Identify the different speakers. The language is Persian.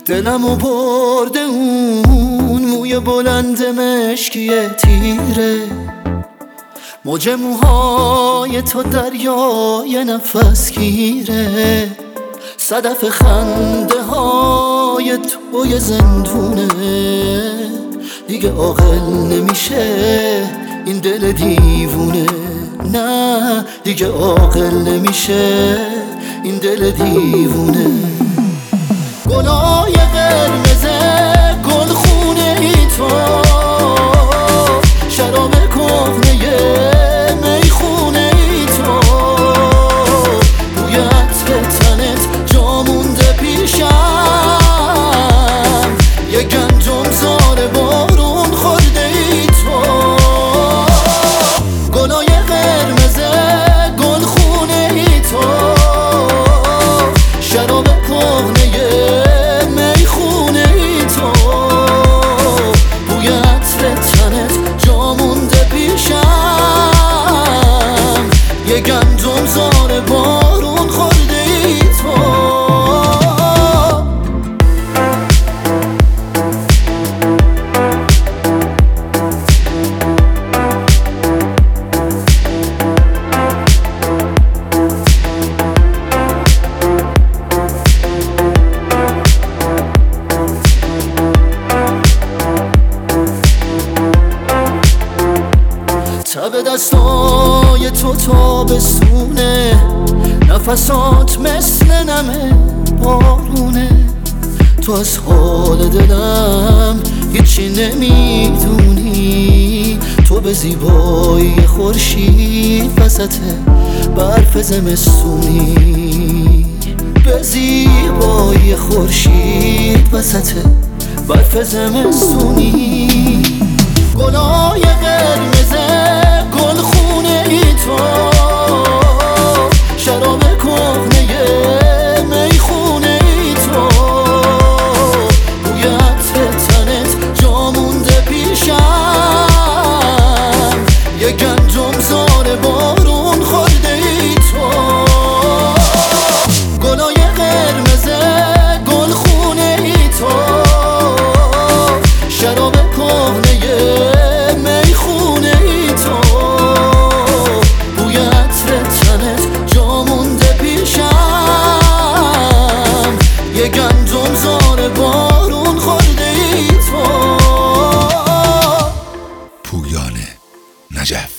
Speaker 1: دلمو برده اون موی بلند مشکی تیره، موج موهای تو دریای نفس گیره، صدف خنده های توی زندونه. دیگه عاقل نمیشه این دل دیوونه، نه دیگه عاقل نمیشه این دل دیوونه. گلای قرمز گلخونه ای تو، شراب کهنه میخونه ای تو، بوی عطر تنت جا مونده پیشم، یه گندم زار بارون خورده ای تو. گلای قرمز گلخونه ای تو، شراب کهنه میخونه ای تو، بوی عطر تنت جا مونده پیشم، یه گندم زار بارون خورده ای تو. تب دستای تو تابستونه، نفسات مثل نم بارونه، تو از حال دلم هیچی نمیدونی، تو به زیبایی خورشید وسط برف زمستونی، به زیبایی خورشید وسط برف زمستونی. گلای قرمز گلخونه ای تو، شراب کهنه میخونه ای تو، بوی عطر تنت جا مونده پیشم، یه گندم زار بارون خورده ای تو. گلای قرمز گلخونه ای تو، شراب کهنه میخونه ای تو، بوی عطر تنت جا مونده پیشم، یه گندم زار بارون خورده ای تو.
Speaker 2: پویان نجف.